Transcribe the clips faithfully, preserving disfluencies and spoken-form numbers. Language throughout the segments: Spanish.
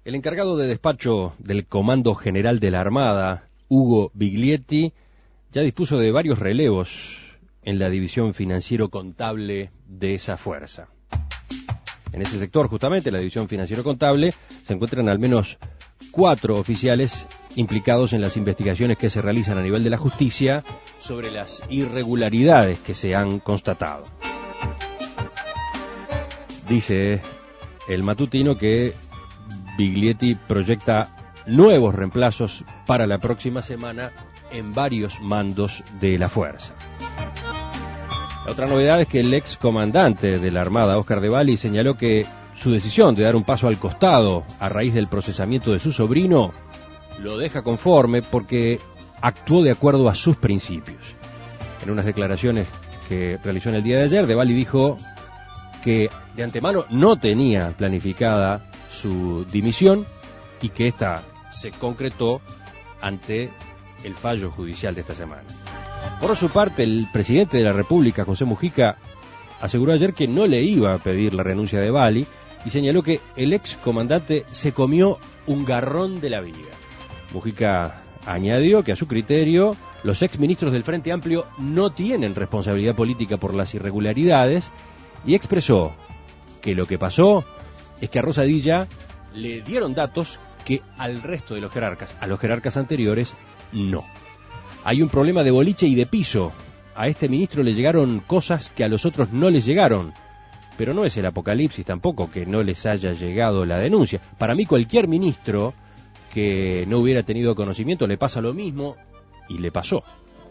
El encargado de despacho del Comando General de la Armada, Hugo Biglietti, ya dispuso de varios relevos en la división financiero-contable de esa fuerza. En ese sector, justamente, la división financiero-contable, se encuentran al menos cuatro oficiales implicados en las investigaciones que se realizan a nivel de la justicia sobre las irregularidades que se han constatado. Dice el matutino que Biglietti proyecta nuevos reemplazos para la próxima semana en varios mandos de la fuerza. La otra novedad es que el ex comandante de la Armada, Oscar de Valli, señaló que su decisión de dar un paso al costado a raíz del procesamiento de su sobrino lo deja conforme porque actuó de acuerdo a sus principios. En unas declaraciones que realizó en el día de ayer, de Valli dijo que de antemano no tenía planificada su dimisión y que ésta se concretó ante el fallo judicial de esta semana. Por su parte, el presidente de la República, José Mujica, aseguró ayer que no le iba a pedir la renuncia de Valli y señaló que el ex comandante se comió un garrón de la vida. Mujica añadió que a su criterio los ex ministros del Frente Amplio no tienen responsabilidad política por las irregularidades y expresó que lo que pasó es que a Rosadilla le dieron datos que al resto de los jerarcas, a los jerarcas anteriores, no. Hay un problema de boliche y de piso. A este ministro le llegaron cosas que a los otros no les llegaron. Pero no es el apocalipsis tampoco que no les haya llegado la denuncia. Para mí cualquier ministro que no hubiera tenido conocimiento le pasa lo mismo y le pasó.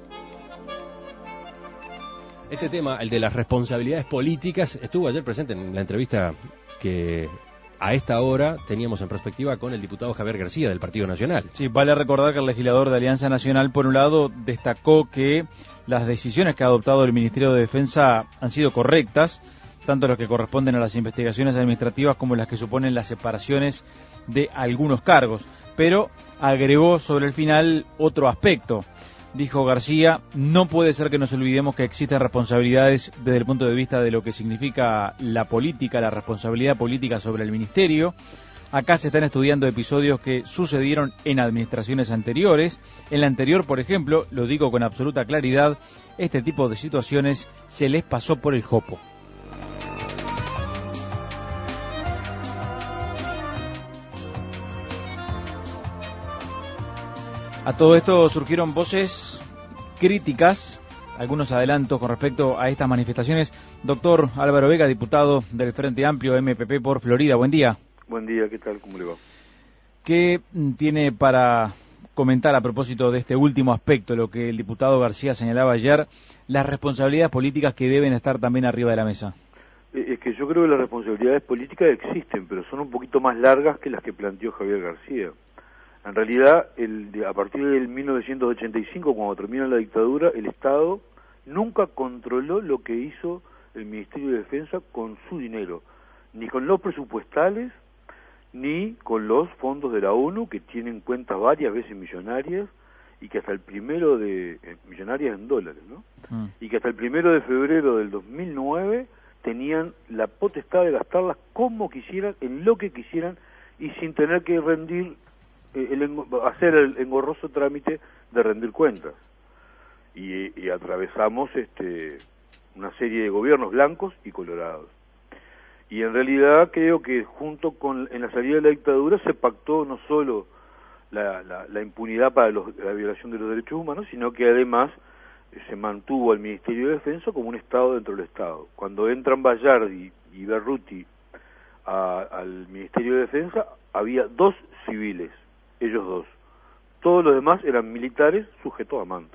Este tema, el de las responsabilidades políticas, estuvo ayer presente en la entrevista que a esta hora teníamos en perspectiva con el diputado Javier García del Partido Nacional. Sí, vale recordar que el legislador de Alianza Nacional, por un lado, destacó que las decisiones que ha adoptado el Ministerio de Defensa han sido correctas, tanto las que corresponden a las investigaciones administrativas como las que suponen las separaciones de algunos cargos. Pero agregó sobre el final otro aspecto. Dijo García, no puede ser que nos olvidemos que existen responsabilidades desde el punto de vista de lo que significa la política, la responsabilidad política sobre el ministerio. Acá se están estudiando episodios que sucedieron en administraciones anteriores. En la anterior, por ejemplo, lo digo con absoluta claridad, este tipo de situaciones se les pasó por el jopo. A todo esto surgieron voces críticas, algunos adelantos con respecto a estas manifestaciones. Doctor Álvaro Vega, diputado del Frente Amplio M P P por Florida, buen día. Buen día, ¿qué tal? ¿Cómo le va? ¿Qué tiene para comentar a propósito de este último aspecto, lo que el diputado García señalaba ayer, las responsabilidades políticas que deben estar también arriba de la mesa? Es que yo creo que las responsabilidades políticas existen, pero son un poquito más largas que las que planteó Javier García. En realidad, el, a partir del mil novecientos ochenta y cinco, cuando termina la dictadura, el Estado nunca controló lo que hizo el Ministerio de Defensa con su dinero, ni con los presupuestales, ni con los fondos de la ONU, que tienen cuentas varias veces millonarias, y que hasta el primero de... Eh, millonarias en dólares, ¿no? Mm. Y que hasta el primero de febrero del dos mil nueve tenían la potestad de gastarlas como quisieran, en lo que quisieran, y sin tener que rendir... El, hacer el engorroso trámite de rendir cuentas y, y atravesamos este una serie de gobiernos blancos y colorados y en realidad creo que junto con en la salida de la dictadura se pactó no solo la, la, la impunidad para los, la violación de los derechos humanos, sino que además se mantuvo al Ministerio de Defensa como un Estado dentro del Estado. Cuando entran Bayardi y Berruti a, al Ministerio de Defensa había dos civiles, ellos dos. Todos los demás eran militares sujetos a manto.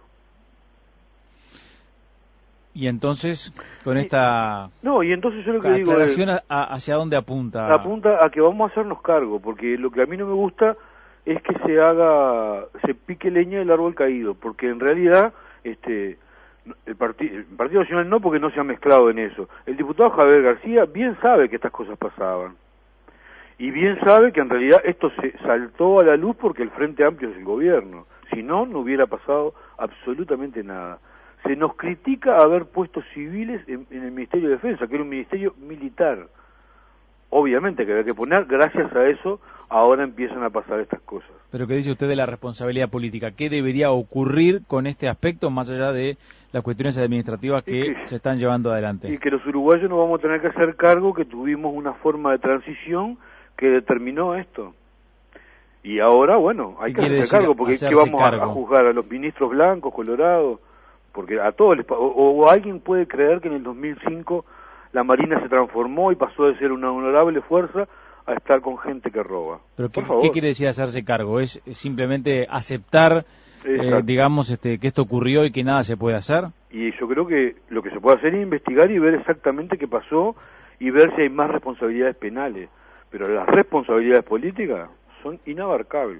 Y entonces, con esta no, y entonces yo lo que digo es, a, ¿hacia dónde apunta? Apunta a que vamos a hacernos cargo, porque lo que a mí no me gusta es que se haga, se pique leña del árbol caído, porque en realidad este el, partid, el Partido Nacional no, porque no se ha mezclado en eso. El diputado Javier García bien sabe que estas cosas pasaban. Y bien sabe que en realidad esto se saltó a la luz porque el Frente Amplio es el gobierno. Si no, no hubiera pasado absolutamente nada. Se nos critica haber puesto civiles en, en el Ministerio de Defensa, que era un ministerio militar. Obviamente que había que poner, gracias a eso, ahora empiezan a pasar estas cosas. Pero ¿qué dice usted de la responsabilidad política? ¿Qué debería ocurrir con este aspecto, más allá de las cuestiones administrativas que, que se están llevando adelante? Y que los uruguayos nos vamos a tener que hacer cargo que tuvimos una forma de transición que determinó esto. Y ahora, bueno, hay que hacerse cargo, porque ¿qué vamos a, a juzgar a los ministros blancos, colorados? Porque a todos les... O, o alguien puede creer que en el dos mil cinco la Marina se transformó y pasó de ser una honorable fuerza a estar con gente que roba. ¿Pero qué, qué quiere decir hacerse cargo? ¿Es simplemente aceptar, eh, digamos, este, que esto ocurrió y que nada se puede hacer? Y yo creo que lo que se puede hacer es investigar y ver exactamente qué pasó y ver si hay más responsabilidades penales. Pero las responsabilidades políticas son inabarcables.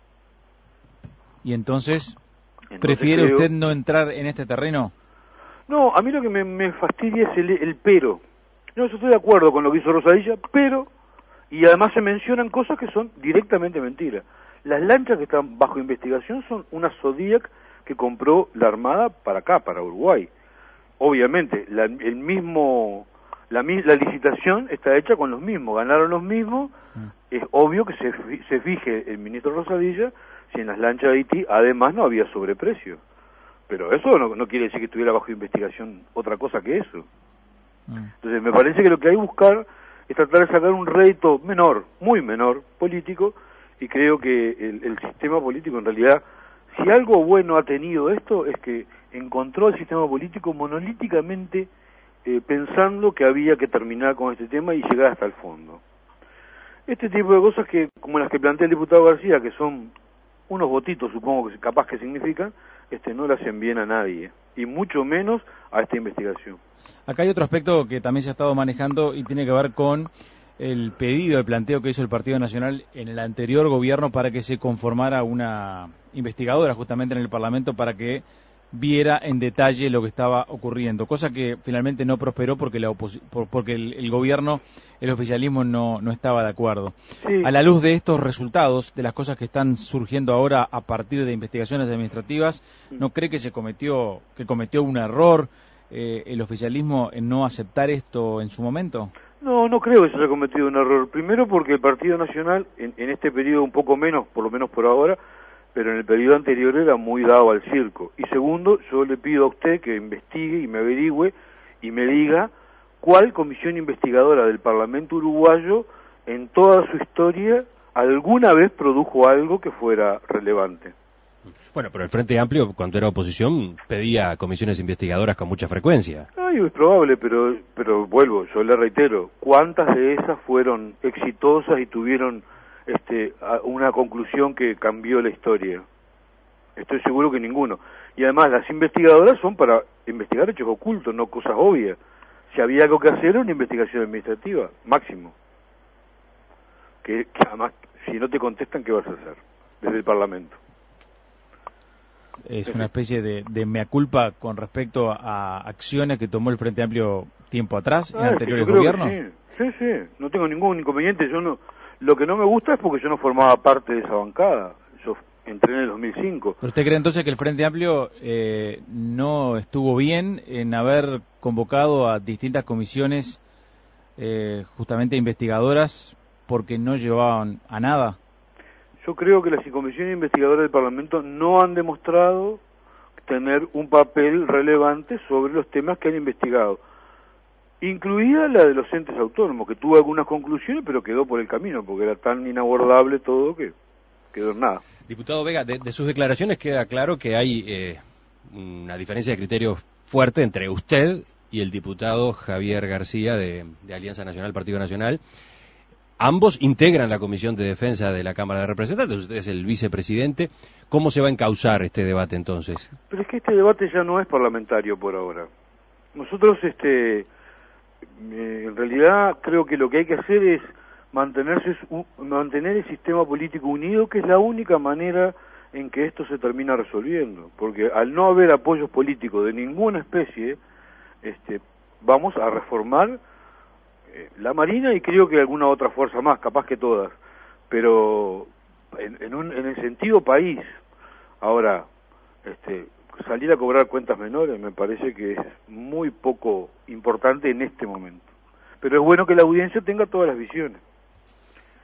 ¿Y entonces, entonces prefiere creo... usted no entrar en este terreno? No, a mí lo que me, me fastidia es el, el pero. No, yo estoy de acuerdo con lo que hizo Rosadilla, pero... Y además se mencionan cosas que son directamente mentiras. Las lanchas que están bajo investigación son una Zodiac que compró la Armada para acá, para Uruguay. Obviamente, la, el mismo... La, la licitación está hecha con los mismos, ganaron los mismos, mm. Es obvio que se, se fije el ministro Rosadilla si en las lanchas de Haití además no había sobreprecio. Pero eso no, no quiere decir que estuviera bajo investigación otra cosa que eso. Mm. Entonces me parece que lo que hay que buscar es tratar de sacar un rédito menor, muy menor, político, y creo que el, el sistema político en realidad, si algo bueno ha tenido esto, es que encontró el sistema político monolíticamente Eh, pensando que había que terminar con este tema y llegar hasta el fondo. Este tipo de cosas que, como las que plantea el diputado García, que son unos votitos, supongo que capaz que significan, este, no le hacen bien a nadie, y mucho menos a esta investigación. Acá hay otro aspecto que también se ha estado manejando y tiene que ver con el pedido, el planteo que hizo el Partido Nacional en el anterior gobierno para que se conformara una investigadora justamente en el Parlamento para que viera en detalle lo que estaba ocurriendo, cosa que finalmente no prosperó porque la opos por, porque el, el gobierno, el oficialismo no, no estaba de acuerdo. Sí. A la luz de estos resultados, de las cosas que están surgiendo ahora a partir de investigaciones administrativas, ¿no cree que se cometió, que cometió un error eh, el oficialismo en no aceptar esto en su momento? No, no creo que se haya cometido un error. Primero porque el Partido Nacional, en, en este periodo un poco menos, por lo menos por ahora, pero en el periodo anterior era muy dado al circo. Y segundo, yo le pido a usted que investigue y me averigüe y me diga cuál comisión investigadora del Parlamento uruguayo en toda su historia alguna vez produjo algo que fuera relevante. Bueno, pero el Frente Amplio, cuando era oposición, pedía comisiones investigadoras con mucha frecuencia. Ay, es probable, pero, pero vuelvo, yo le reitero, ¿cuántas de esas fueron exitosas y tuvieron Este, una conclusión que cambió la historia? Estoy seguro que ninguno. Y además las investigadoras son para investigar hechos ocultos, no cosas obvias. Si había algo que hacer, era una investigación administrativa, máximo. Que, que además, si no te contestan, ¿qué vas a hacer? Desde el Parlamento. Es una especie de, de mea culpa con respecto a acciones que tomó el Frente Amplio tiempo atrás, ah, en anteriores gobiernos. Sí. sí, sí, no tengo ningún inconveniente. Yo no... Lo que no me gusta es porque yo no formaba parte de esa bancada. Yo entré en el dos mil cinco. ¿Pero usted cree entonces que el Frente Amplio eh, no estuvo bien en haber convocado a distintas comisiones eh, justamente investigadoras porque no llevaban a nada? Yo creo que las comisiones investigadoras del Parlamento no han demostrado tener un papel relevante sobre los temas que han investigado, incluida la de los entes autónomos, que tuvo algunas conclusiones, pero quedó por el camino, porque era tan inabordable todo que quedó en nada. Diputado Vega, de, de sus declaraciones queda claro que hay eh, una diferencia de criterio fuerte entre usted y el diputado Javier García de, de Alianza Nacional, Partido Nacional. Ambos integran la Comisión de Defensa de la Cámara de Representantes, usted es el vicepresidente. ¿Cómo se va a encauzar este debate entonces? Pero es que este debate ya no es parlamentario por ahora. Nosotros, este... en realidad creo que lo que hay que hacer es mantenerse mantener el sistema político unido, que es la única manera en que esto se termina resolviendo, porque al no haber apoyos políticos de ninguna especie, este, vamos a reformar eh, la Marina y creo que alguna otra fuerza más, capaz que todas, pero en, en, un, en el sentido país. Ahora, este salir a cobrar cuentas menores me parece que es muy poco importante en este momento. Pero es bueno que la audiencia tenga todas las visiones.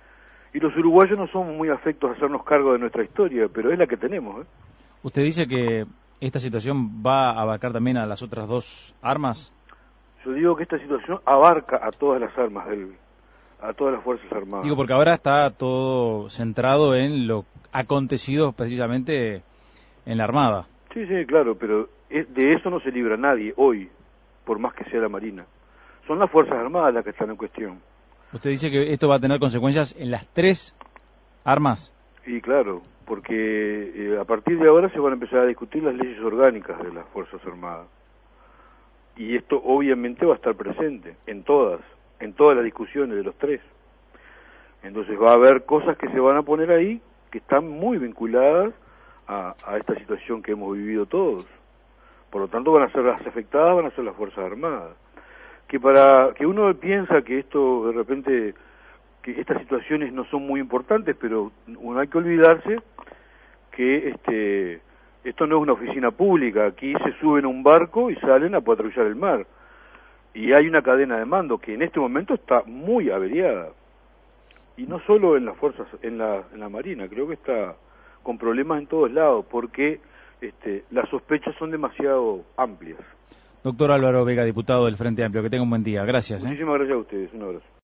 Y los uruguayos no somos muy afectos a hacernos cargo de nuestra historia, pero es la que tenemos. ¿eh? ¿Usted dice que esta situación va a abarcar también a las otras dos armas? Yo digo que esta situación abarca a todas las armas, del, a todas las Fuerzas Armadas. Digo, porque ahora está todo centrado en lo acontecido precisamente en la Armada. Sí, sí, claro, pero es, de eso no se libra nadie hoy, por más que sea la Marina. Son las Fuerzas Armadas las que están en cuestión. ¿Usted dice que esto va a tener consecuencias en las tres armas? Y claro, porque eh, a partir de ahora se van a empezar a discutir las leyes orgánicas de las Fuerzas Armadas. Y esto obviamente va a estar presente en todas, en todas las discusiones de los tres. Entonces va a haber cosas que se van a poner ahí que están muy vinculadas a, a esta situación que hemos vivido todos. Por lo tanto van a ser las afectadas, van a ser las Fuerzas Armadas. Que para que uno piensa que esto de repente, que estas situaciones no son muy importantes, pero uno hay que olvidarse que este esto no es una oficina pública. Aquí se suben a un barco y salen a patrullar el mar, y hay una cadena de mando que en este momento está muy averiada, y no solo en las fuerzas, en la, en la Marina, creo que está con problemas en todos lados, porque este, las sospechas son demasiado amplias. Doctor Álvaro Vega, diputado del Frente Amplio, que tenga un buen día. Gracias. ¿eh? Muchísimas gracias a ustedes, un abrazo.